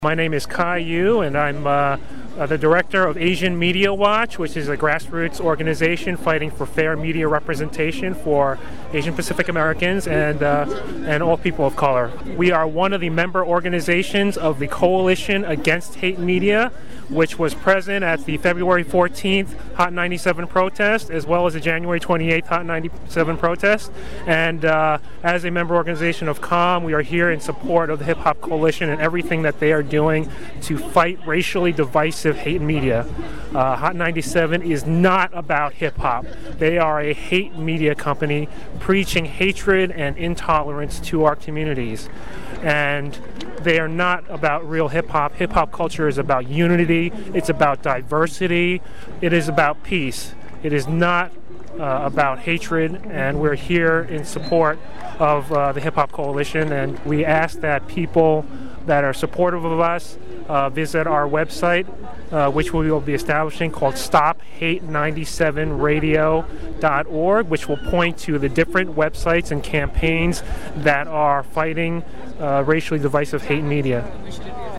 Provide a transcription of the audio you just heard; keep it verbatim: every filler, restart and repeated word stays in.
My name is Kai Yu, and I'm uh, uh, the director of Asian Media Watch, which is a grassroots organization fighting for fair media representation for Asian Pacific Americans and uh, and all people of color. We are one of the member organizations of the Coalition Against Hate Media, which was present at the February fourteenth Hot ninety-seven protest, as well as the January twenty-eighth Hot ninety-seven protest. And uh, as a member organization of COM, we are here in support of the Hip Hop Coalition and everything that they are doing to fight racially divisive hate media. Uh, Hot ninety-seven is not about hip hop. They are a hate media company preaching hatred and intolerance to our communities. And they are not about real hip hop. Hip hop culture is about unity, it's about diversity, it is about peace. It is not uh, about hatred, and we're here in support of uh, the Hip Hop Coalition, and we ask that people that are supportive of us uh, visit our website, uh, which we will be establishing, called stop hate ninety-seven radio dot org, which will point to the different websites and campaigns that are fighting uh, racially divisive hate media.